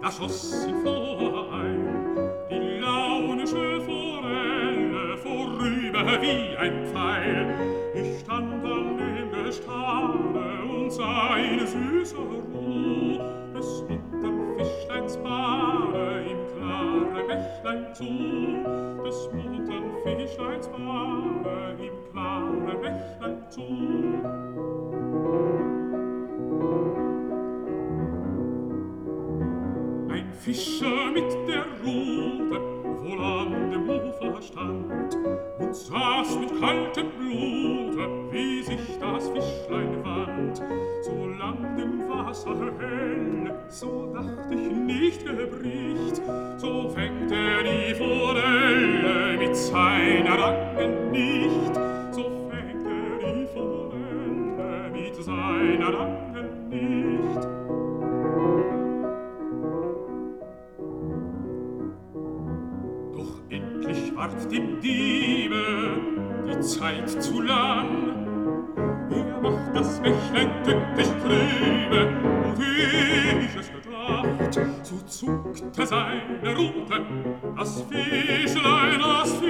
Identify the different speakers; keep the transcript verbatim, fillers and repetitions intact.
Speaker 1: da schoss ihn vor ein, die launische Forelle vorüber wie ein Pfeil. Ich stand an dem Gestade und sah in süßer Ruh des muntern Fischleins Bade im klaren Bächlein zu, des muntern Fischleins Bade im klaren Bächlein zu. Ein Fischer mit der Rute wohl an dem Ufer stand und saß mit kaltem Blute, wie sich das Fischlein wand. Solang dem Wasser hell, so dacht ich nicht gebricht, so fängt er die Forelle mit seiner Angen nicht, so fängt er die Forelle mit seiner Angen nicht. Doch endlich ward dem Diebe die Zeit zu lang. Er macht das Bächlein tückisch trübe, und wie ich es gedacht, so zuckte seine Rute, das Fischlein, das Fischlein,